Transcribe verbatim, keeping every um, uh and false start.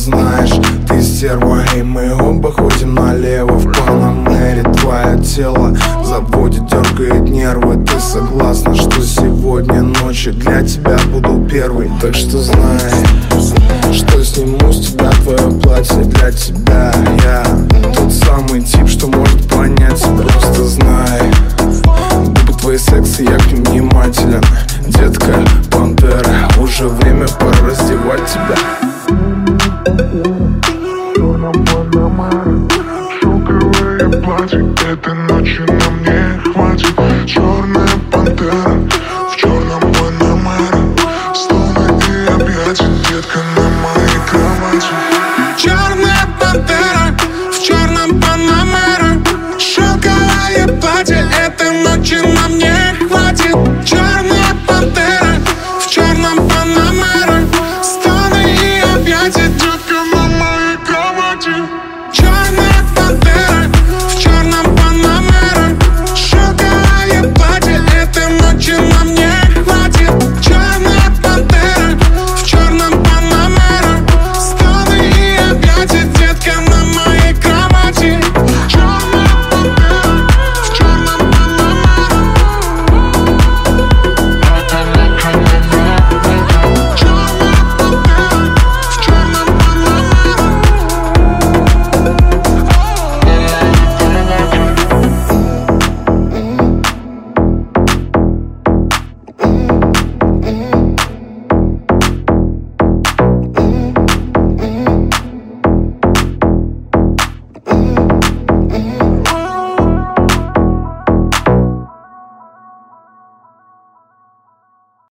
знаешь, ты стерва, и мы оба ходим налево. В Панамере твое тело заводит, дергает нервы. Ты согласна, что сегодня ночью для тебя буду первый? Так что знай, что сниму с тебя твое платье для тебя. Я тот самый тип, что может понять тебя. Просто знай, губы твои секси, я к ним внимателен. Детка, пантера, уже время пора раздевать тебя.